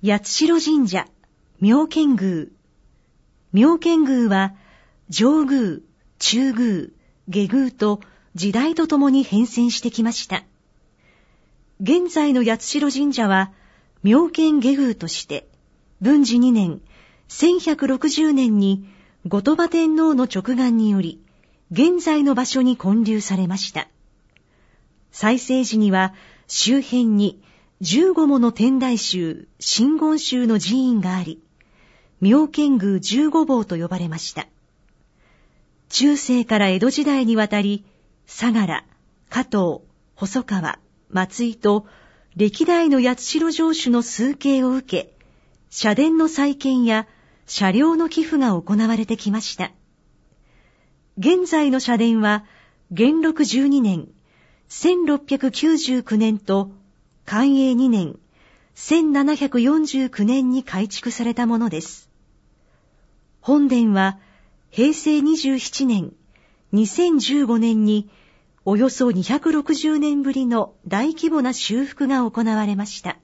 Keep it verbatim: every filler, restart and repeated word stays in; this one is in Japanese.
八代神社、妙見宮。妙見宮は、上宮、中宮、下宮と時代とともに変遷してきました。現在の八代神社は、妙見下宮として、文治にねん、せんひゃくろくじゅうねんに後鳥羽天皇の勅願により、現在の場所に建立されました。最盛時には周辺にじゅうごもの天台宗、真言宗の寺院があり、妙見宮十五坊と呼ばれました。中世から江戸時代にわたり、相良、加藤、細川、松井と歴代の八代城主の崇敬を受け、社殿の再建や車両の寄付が行われてきました。現在の社殿は元禄じゅうにねん、せんろっぴゃくきゅうじゅうきゅうねんと寛永にねん、せんななひゃくよんじゅうきゅうねんに改築されたものです。本殿はへいせいにじゅうななねん、にせんじゅうごねんにおよそにひゃくろくじゅうねんぶりの大規模な修復が行われました。